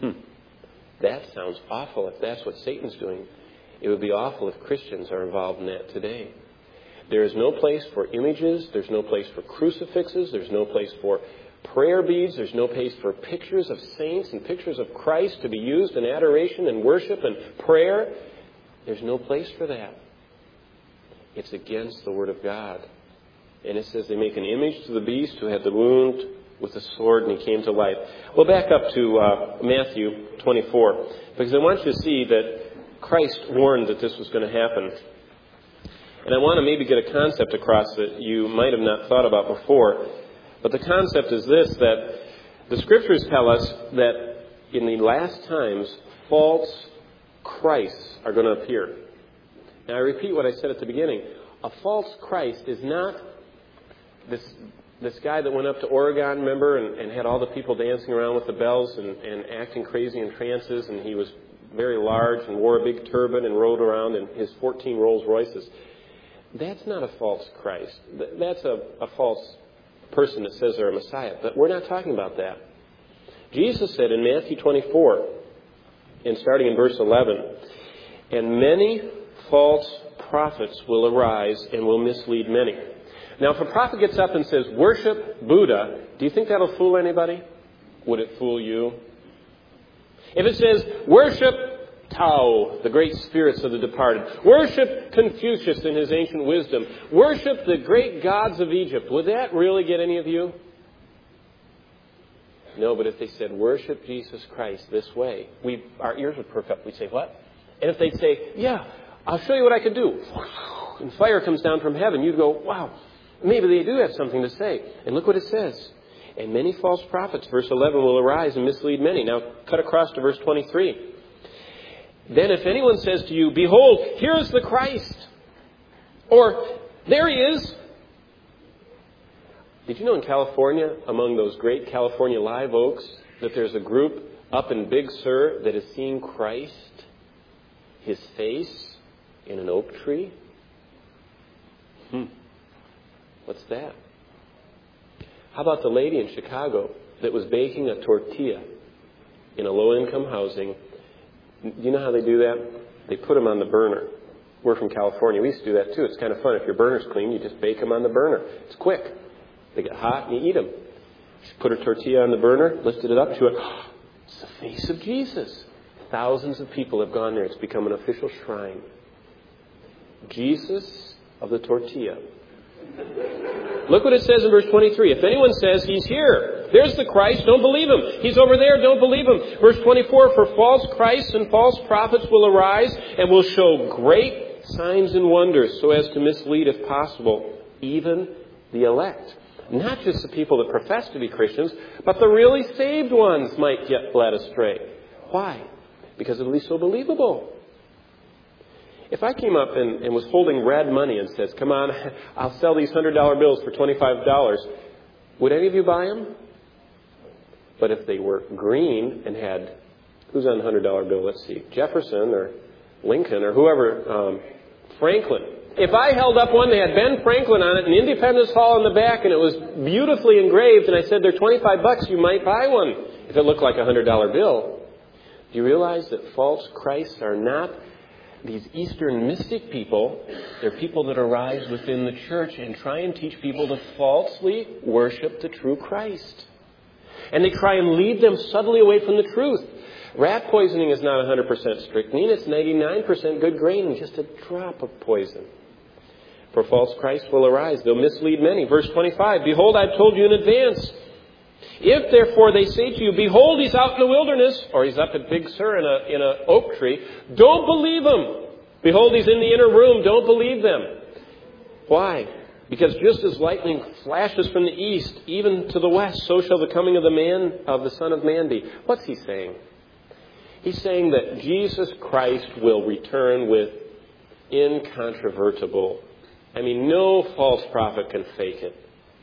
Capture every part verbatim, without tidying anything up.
Hmm. That sounds awful if that's what Satan's doing. It would be awful if Christians are involved in that today. There is no place for images. There's no place for crucifixes. There's no place for prayer beads. There's no place for pictures of saints and pictures of Christ to be used in adoration and worship and prayer. There's no place for that. It's against the Word of God. And it says they make an image to the beast who had the wound with the sword and he came to life. Well, back up to uh, Matthew twenty-four, because I want you to see that Christ warned that this was going to happen. And I want to maybe get a concept across that you might have not thought about before. But the concept is this, that the Scriptures tell us that in the last times, false Christs are going to appear. Now, I repeat what I said at the beginning. A false Christ is not this this guy that went up to Oregon, remember, and, and had all the people dancing around with the bells and, and acting crazy in trances, and he was very large and wore a big turban and rode around in his fourteen Rolls Royces. That's not a false Christ. That's a, a false person that says they're a Messiah. But we're not talking about that. Jesus said in Matthew twenty-four, and starting in verse eleven, "And many false prophets will arise and will mislead many." Now, if a prophet gets up and says, "Worship Buddha," do you think that'll fool anybody? Would it fool you? If it says, "Worship Tao, the great spirits of the departed. Worship Confucius in his ancient wisdom. Worship the great gods of Egypt," would that really get any of you? No, but if they said, "Worship Jesus Christ this way," we our ears would perk up. We'd say, "What?" And if they'd say, "Yeah, I'll show you what I could do," and fire comes down from heaven, you'd go, "Wow, maybe they do have something to say." And look what it says. "And many false prophets," verse eleven, "will arise and mislead many." Now, cut across to verse twenty-three. "Then if anyone says to you, 'Behold, here is the Christ,' or 'There he is.'" Did you know in California, among those great California live oaks, that there's a group up in Big Sur that has seen Christ, his face, in an oak tree? Hmm. What's that? How about the lady in Chicago that was baking a tortilla in a low-income housing? Do you know how they do that? They put them on the burner. We're from California. We used to do that too. It's kind of fun. If your burner's clean, you just bake them on the burner. It's quick. They get hot and you eat them. She put her tortilla on the burner, lifted it up. She went, "Oh, it's the face of Jesus." Thousands of people have gone there. It's become an official shrine. Jesus of the tortilla. Look what it says in verse twenty-three. "If anyone says he's here, there's the Christ, don't believe him. He's over there, don't believe him." Verse twenty-four, "For false Christs and false prophets will arise and will show great signs and wonders so as to mislead, if possible, even the elect." Not just the people that profess to be Christians, but the really saved ones might get led astray. Why? Because it'll be so believable. If I came up and, and was holding red money and says, "Come on, I'll sell these one hundred dollar bills for twenty-five dollars, would any of you buy them? But if they were green and had, who's on the one hundred dollar bill? Let's see, Jefferson or Lincoln or whoever, um, Franklin. If I held up one that had Ben Franklin on it and Independence Hall in the back and it was beautifully engraved and I said, "They're twenty-five bucks, you might buy one," if it looked like a one hundred dollar bill. Do you realize that false Christs are not these Eastern mystic people? They're people that arise within the church and try and teach people to falsely worship the true Christ. And they try and lead them subtly away from the truth. Rat poisoning is not one hundred percent strychnine. It's ninety-nine percent good grain and just a drop of poison. "For false Christs will arise. They'll mislead many." Verse twenty-five, "Behold, I've told you in advance. If therefore they say to you, 'Behold, he's out in the wilderness,' or he's up at Big Sur in a in a oak tree, don't believe him. 'Behold, he's in the inner room,' don't believe them." Why? Because just as lightning flashes from the east, even to the west, so shall the coming of the man of the Son of Man be. What's he saying? He's saying that Jesus Christ will return with incontrovertible. I mean, no false prophet can fake it.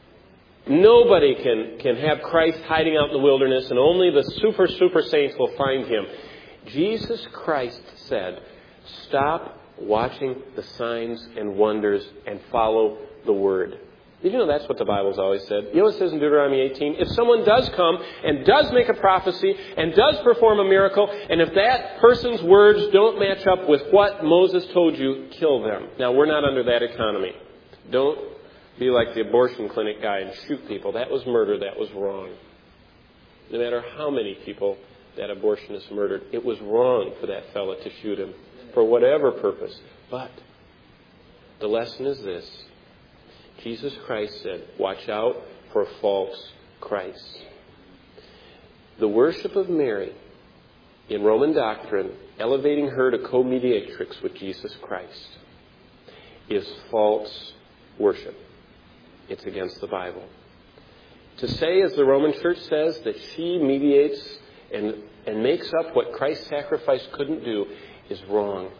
Nobody can, can have Christ hiding out in the wilderness and only the super, super saints will find him. Jesus Christ said, "Stop watching the signs and wonders and follow the Word." Did you know that's what the Bible's always said? You know what it says in Deuteronomy eighteen? If someone does come and does make a prophecy and does perform a miracle, and if that person's words don't match up with what Moses told you, kill them. Now, we're not under that economy. Don't be like the abortion clinic guy and shoot people. That was murder. That was wrong. No matter how many people that abortionist murdered, it was wrong for that fella to shoot him for whatever purpose. But the lesson is this. Jesus Christ said, watch out for false Christs. The worship of Mary in Roman doctrine, elevating her to co-mediatrix with Jesus Christ, is false worship. It's against the Bible. To say, as the Roman Church says, that she mediates and, and makes up what Christ's sacrifice couldn't do is wrong.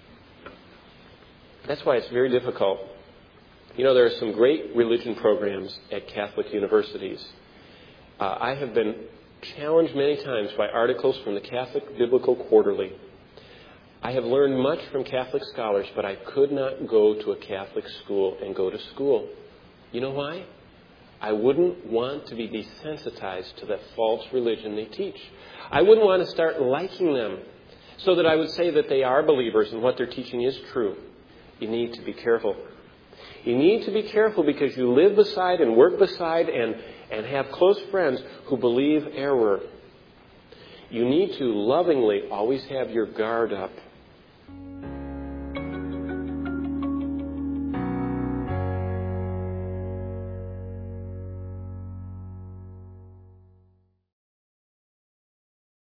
That's why it's very difficult. You know, there are some great religion programs at Catholic universities. Uh, I have been challenged many times by articles from the Catholic Biblical Quarterly. I have learned much from Catholic scholars, but I could not go to a Catholic school and go to school. You know why? I wouldn't want to be desensitized to that false religion they teach. I wouldn't want to start liking them so that I would say that they are believers and what they're teaching is true. You need to be careful. You need to be careful because you live beside and work beside and, and have close friends who believe error. You need to lovingly always have your guard up.